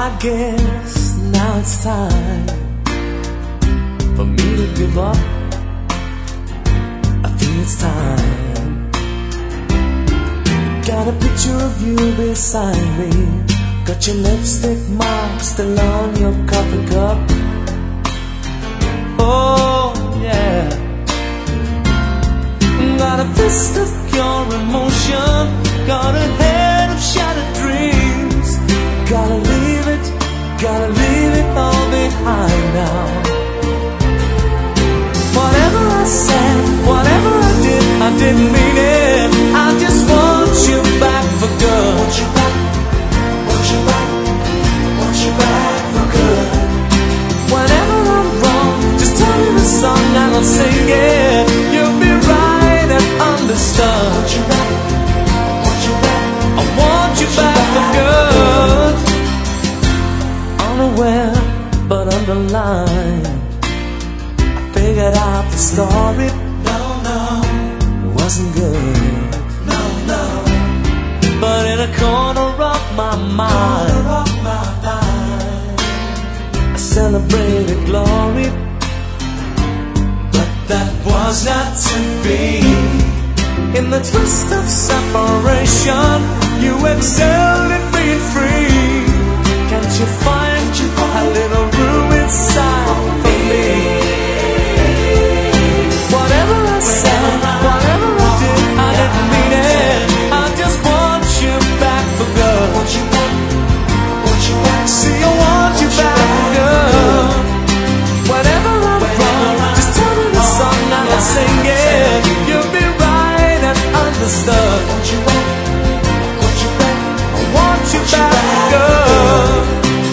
I guess now it's time for me to give up. I think it's time. Got a picture of you beside me. Got your lipstick mark still on your coffee cup. Oh yeah. Got a fist of pure emotion. Got a head of shattered dreams. Gotta leave it all behind now. Whatever I said, whatever I did, I didn't mean it. I just want you back for good. Want you back, want you back, want you back for good. Whenever I'm wrong, just tell me the song and I'll sing it. You'll be right and understood. Want you back, want you back, I want you back for good. Unaware but underlined, I figured out the story. No, it wasn't good. No, but in a corner of my mind, I celebrated glory. But that was not to be. In the twist of separation, you excelled at being free. Can't you find a little room inside for me? Whatever I said, whatever I did, I didn't mean it. I just want you back for good. Want you back, want you back. See, I want you back for good. Whenever I'm wrong, just tell me the song and I'll sing it. You'll be right and understood. Want you back, want you back, I want you back for good.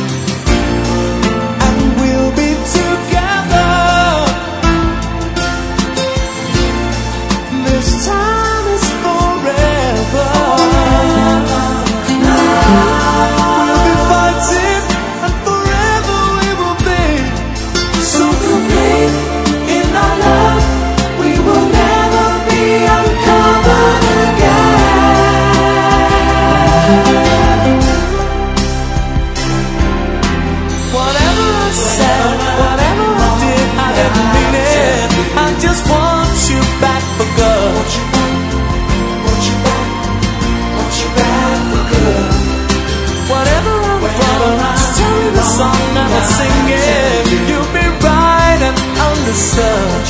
Sing it, you'll be right and understood.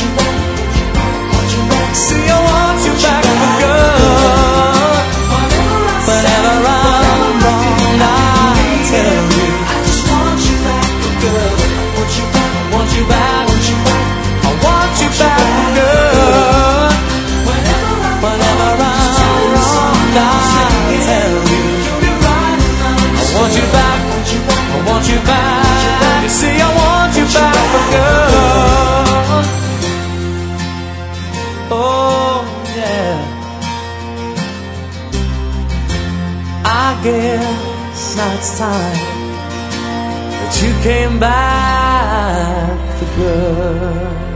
See, I want you back for good. Whenever I'm wrong, I tell you, I just want you back for good. Want you back, want you back, want you back. I want you back for good. Whenever I'm wrong, I tell you, I want you back, I want you back. See, I want you back for good. Oh, yeah. I guess now it's time that you came back for good.